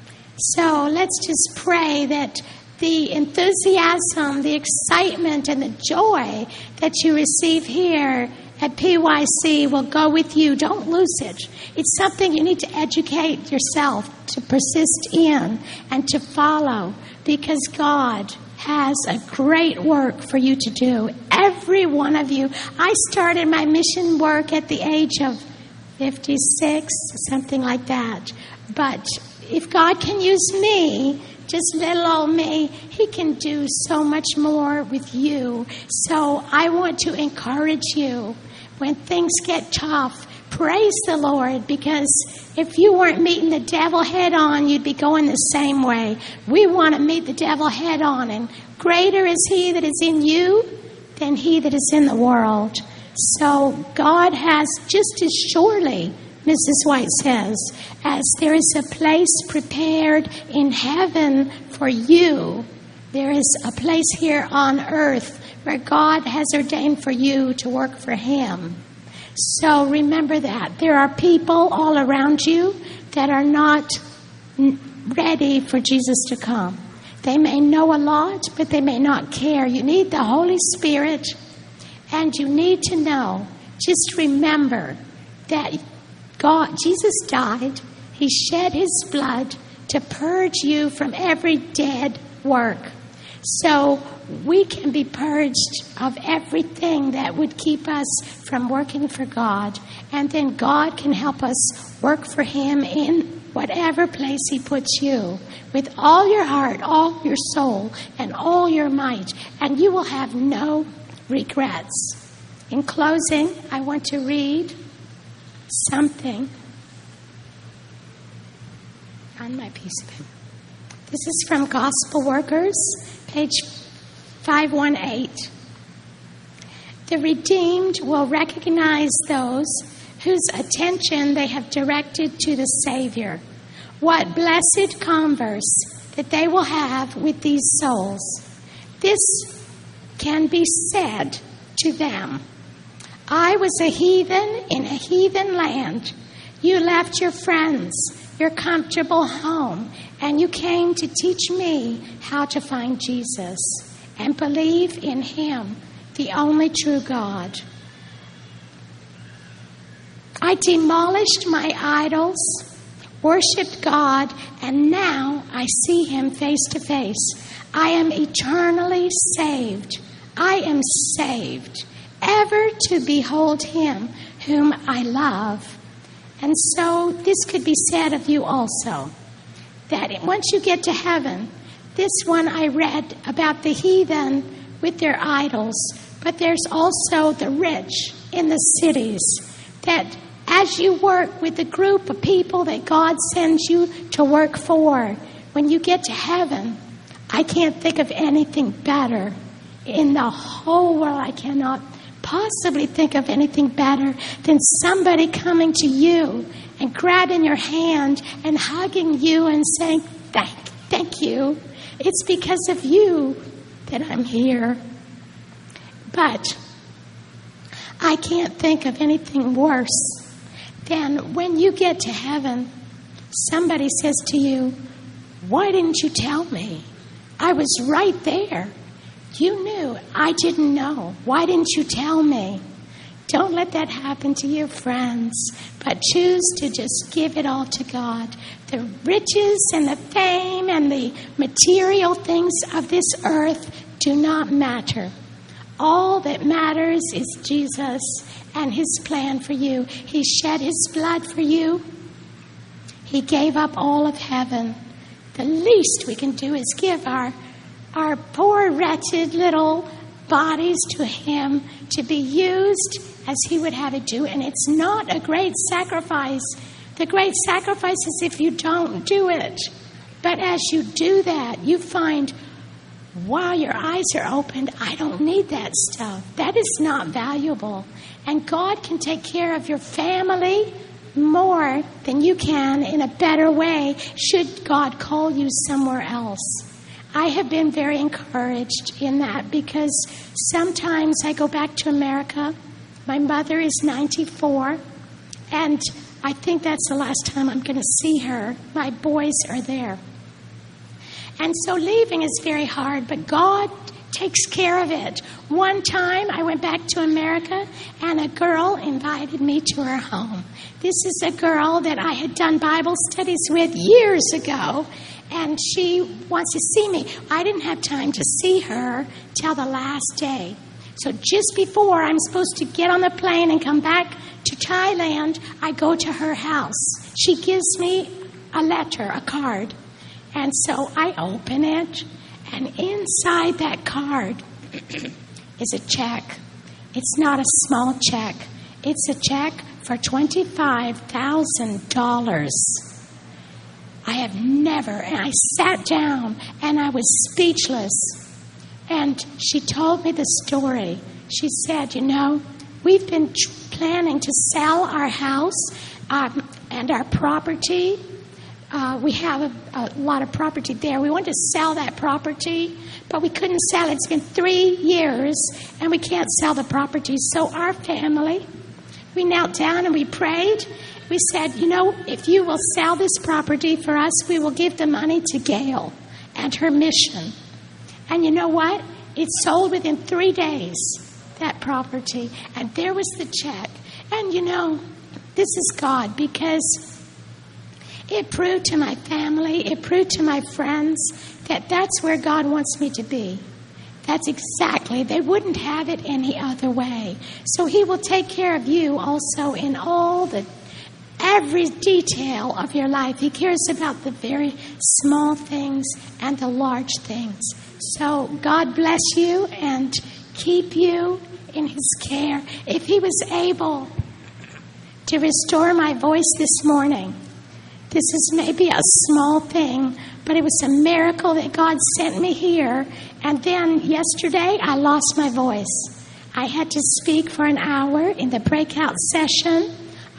So let's just pray that the enthusiasm, the excitement, and the joy that you receive here at P Y C will go with you. Don't lose it. It's something you need to educate yourself to persist in and to follow, because God has a great work for you to do. Every one of you. I started my mission work at the age of fifty-six, something like that. But if God can use me, just little old me, He can do so much more with you. So I want to encourage you. When things get tough, praise the Lord, because if you weren't meeting the devil head on, you'd be going the same way. We want to meet the devil head on, and greater is He that is in you than he that is in the world. So God has, just as surely, Missus White says, as there is a place prepared in heaven for you, there is a place here on earth where God has ordained for you to work for Him. So remember that. There are people all around you that are not ready for Jesus to come. They may know a lot, but they may not care. You need the Holy Spirit, and you need to know, just remember that God, Jesus died. He shed His blood to purge you from every dead work. So we can be purged of everything that would keep us from working for God. And then God can help us work for Him in whatever place He puts you, with all your heart, all your soul, and all your might. And you will have no regrets. In closing, I want to read something on my piece of paper. This is from Gospel Workers, page five eighteen. The redeemed will recognize those whose attention they have directed to the Savior. What blessed converse that they will have with these souls. This can be said to them. I was a heathen in a heathen land. You left your friends, your comfortable home, and you came to teach me how to find Jesus and believe in him, the only true God. I demolished my idols, worshipped God, and now I see him face to face. I am eternally saved. I am saved, ever to behold him whom I love. And so this could be said of you also, that once you get to heaven, this one I read about the heathen with their idols, but there's also the rich in the cities, that as you work with the group of people that God sends you to work for, when you get to heaven, I can't think of anything better in the whole world. I cannot possibly think of anything better than somebody coming to you and grabbing your hand and hugging you and saying, thank, thank you. It's because of you that I'm here. But I can't think of anything worse than when you get to heaven, somebody says to you, why didn't you tell me? I was right there. You knew. I didn't know. Why didn't you tell me? Don't let that happen to your friends, but choose to just give it all to God. The riches and the fame and the material things of this earth do not matter. All that matters is Jesus and his plan for you. He shed his blood for you. He gave up all of heaven. The least we can do is give our our poor, wretched little bodies to him to be used as he would have it do. And it's not a great sacrifice. The great sacrifice is if you don't do it. But as you do that, you find, wow, your eyes are opened. I don't need that stuff. That is not valuable. And God can take care of your family more than you can in a better way should God call you somewhere else. I have been very encouraged in that because sometimes I go back to America. My mother is ninety-four, and I think that's the last time I'm going to see her. My boys are there. And so leaving is very hard, but God takes care of it. One time I went back to America, and a girl invited me to her home. This is a girl that I had done Bible studies with years ago, and she wants to see me. I didn't have time to see her till the last day. So just before I'm supposed to get on the plane and come back to Thailand, I go to her house. She gives me a letter, a card. And so I open it, and inside that card is a check. It's not a small check. It's a check for twenty-five thousand dollars. I have never, and I sat down, and I was speechless. And she told me the story. She said, you know, we've been tr- planning to sell our house um, and our property. Uh, we have a, a lot of property there. We wanted to sell that property, but we couldn't sell it. It's been three years, and we can't sell the property. So our family, we knelt down and we prayed. We said, you know, if you will sell this property for us, we will give the money to Gail and her mission. And you know what? It sold within three days, that property. And there was the check. And you know, this is God, because it proved to my family, it proved to my friends that that's where God wants me to be. That's exactly. They wouldn't have it any other way. So he will take care of you also in all the every detail of your life. He cares about the very small things and the large things. So God bless you and keep you in his care. If he was able to restore my voice this morning, this is maybe a small thing, but it was a miracle that God sent me here. And then yesterday, I lost my voice. I had to speak for an hour in the breakout session.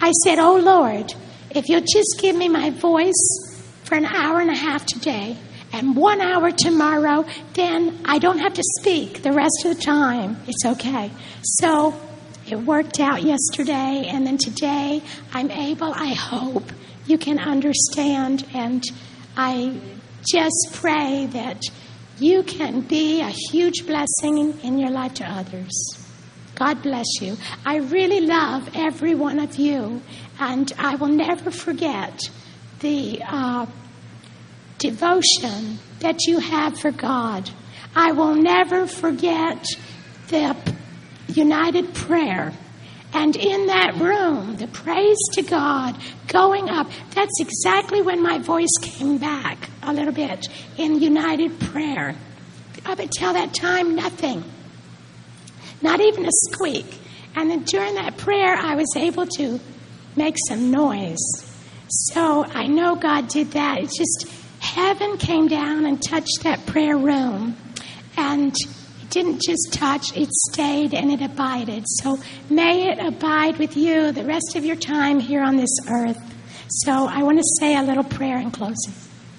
I said, oh, Lord, if you'll just give me my voice for an hour and a half today and one hour tomorrow, then I don't have to speak the rest of the time. It's okay. So it worked out yesterday, and then today I'm able, I hope, you can understand, and I just pray that you can be a huge blessing in your life to others. God bless you. I really love every one of you, and I will never forget the uh, devotion that you have for God. I will never forget the united prayer. And in that room, the praise to God going up, that's exactly when my voice came back a little bit in united prayer. Up until that time, nothing. Not even a squeak. And then during that prayer, I was able to make some noise. So I know God did that. It's just heaven came down and touched that prayer room. And it didn't just touch, it stayed and it abided. So may it abide with you the rest of your time here on this earth. So I want to say a little prayer in closing.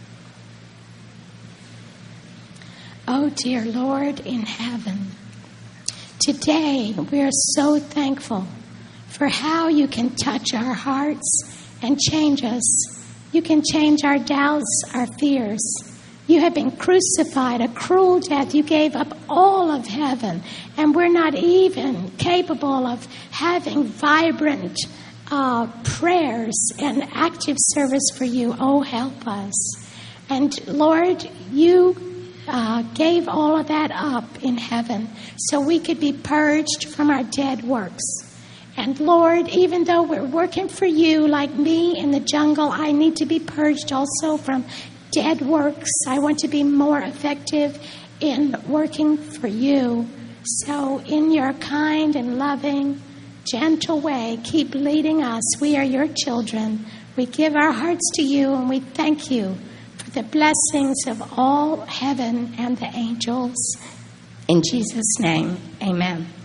Oh, dear Lord in heaven, today we are so thankful for how you can touch our hearts and change us. You can change our doubts, our fears. You have been crucified, a cruel death. You gave up all of heaven, and we're not even capable of having vibrant uh, prayers and active service for you. Oh, help us. And Lord, you uh, gave all of that up in heaven so we could be purged from our dead works. And Lord, even though we're working for you like me in the jungle, I need to be purged also from dead works. I want to be more effective in working for you. So in your kind and loving, gentle way, keep leading us. We are your children. We give our hearts to you, and we thank you for the blessings of all heaven and the angels. In Jesus' name, amen.